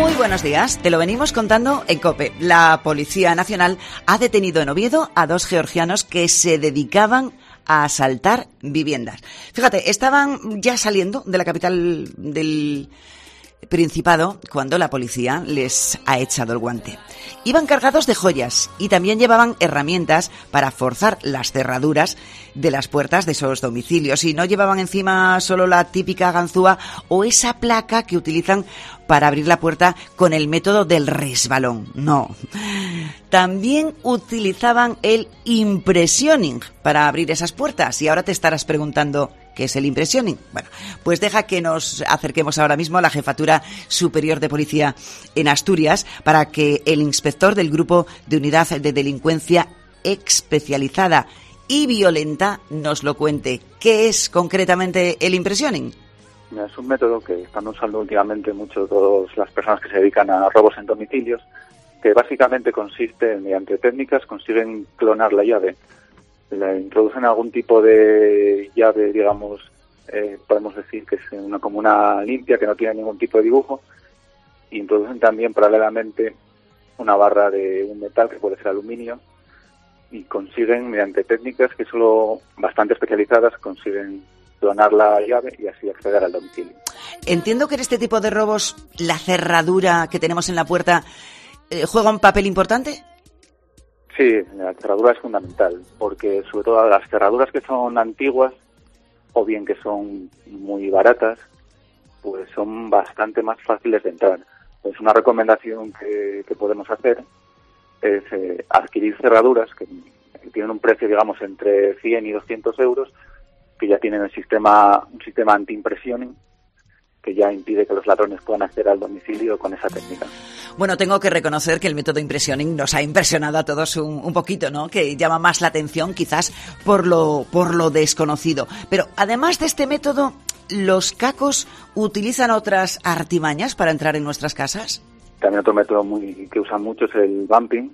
Muy buenos días, te lo venimos contando en COPE. La Policía Nacional ha detenido en Oviedo a 2 georgianos que se dedicaban a asaltar viviendas. Fíjate, estaban ya saliendo de la capital del Principado cuando la policía les ha echado el guante. Iban cargados de joyas y también llevaban herramientas para forzar las cerraduras de las puertas de esos domicilios, y no llevaban encima solo la típica ganzúa o esa placa que utilizan para abrir la puerta con el método del resbalón. No. También utilizaban el impressioning para abrir esas puertas. Y ahora te estarás preguntando, ¿qué es el impressioning? Bueno, pues deja que nos acerquemos ahora mismo a la Jefatura Superior de Policía en Asturias para que el inspector del Grupo de Unidad de Delincuencia Especializada y Violenta nos lo cuente. ¿Qué es concretamente el impressioning? Es un método que están usando últimamente mucho todas las personas que se dedican a robos en domicilios, que básicamente consiste, mediante técnicas, consiguen clonar la llave. La introducen algún tipo de llave, digamos, podemos decir que es como una limpia, que no tiene ningún tipo de dibujo, e introducen también paralelamente una barra de un metal que puede ser aluminio, y consiguen, mediante técnicas que solo bastante especializadas, consiguen clonar la llave y así acceder al domicilio. Entiendo que en este tipo de robos la cerradura que tenemos en la puerta juega un papel importante. Sí, la cerradura es fundamental, porque sobre todo las cerraduras que son antiguas o bien que son muy baratas, pues son bastante más fáciles de entrar. Pues una recomendación que podemos hacer es adquirir cerraduras que tienen un precio, digamos, entre 100 y 200 euros, que ya tienen un sistema anti-impressioning, que ya impide que los ladrones puedan acceder al domicilio con esa técnica. Bueno, tengo que reconocer que el método impressioning nos ha impresionado a todos un poquito, ¿no? Que llama más la atención quizás por lo desconocido. Pero además de este método, ¿los cacos utilizan otras artimañas para entrar en nuestras casas? También otro método que usan mucho es el bumping,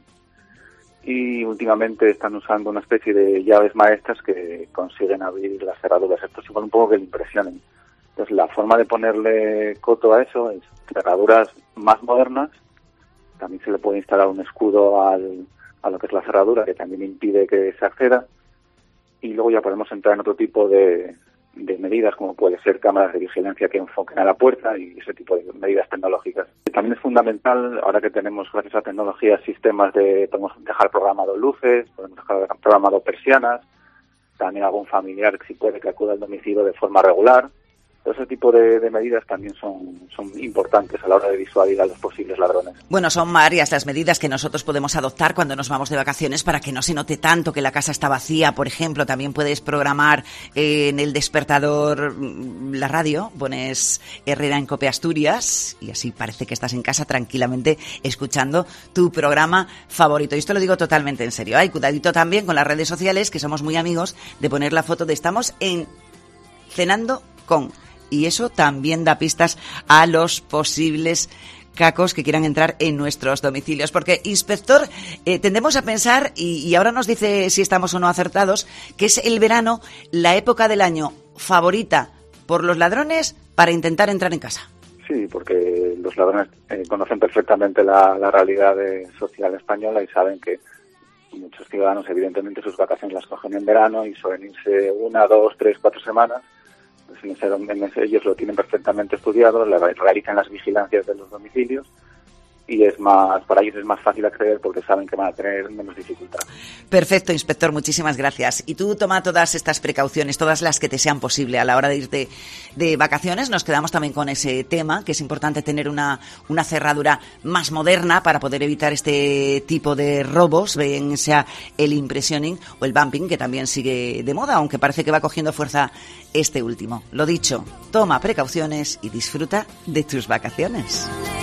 y últimamente están usando una especie de llaves maestras que consiguen abrir las cerraduras. Esto es igual un poco que el impressioning. Entonces, la forma de ponerle coto a eso es cerraduras más modernas. También se le puede instalar un escudo a lo que es la cerradura, que también impide que se acceda. Y luego ya podemos entrar en otro tipo de medidas, como puede ser cámaras de vigilancia que enfoquen a la puerta y ese tipo de medidas tecnológicas. También es fundamental, ahora que tenemos, gracias a tecnologías, sistemas podemos dejar programado luces, podemos dejar programado persianas, también algún familiar, si puede, que acuda al domicilio de forma regular. Ese tipo de medidas también son importantes a la hora de disuadir a los posibles ladrones. Bueno, son varias las medidas que nosotros podemos adoptar cuando nos vamos de vacaciones para que no se note tanto que la casa está vacía. Por ejemplo, también puedes programar en el despertador la radio, pones Herrera en COPE Asturias y así parece que estás en casa tranquilamente escuchando tu programa favorito. Y esto lo digo totalmente en serio. Hay cuidadito también con las redes sociales, que somos muy amigos de poner la foto de estamos cenando con... Y eso también da pistas a los posibles cacos que quieran entrar en nuestros domicilios. Porque, inspector, tendemos a pensar, y ahora nos dice si estamos o no acertados, que es el verano la época del año favorita por los ladrones para intentar entrar en casa. Sí, porque los ladrones conocen perfectamente la realidad social española y saben que muchos ciudadanos, evidentemente, sus vacaciones las cogen en verano y suelen irse 1, 2, 3, 4 semanas. Ellos lo tienen perfectamente estudiado, realizan las vigilancias de los domicilios y para ellos es más fácil acceder porque saben que van a tener menos dificultad. Perfecto, inspector, muchísimas gracias. Y tú toma todas estas precauciones, todas las que te sean posible a la hora de irte de vacaciones. Nos quedamos también con ese tema, que es importante tener una cerradura más moderna para poder evitar este tipo de robos, bien sea el impressioning o el bumping, que también sigue de moda, aunque parece que va cogiendo fuerza este último. Lo dicho, toma precauciones y disfruta de tus vacaciones.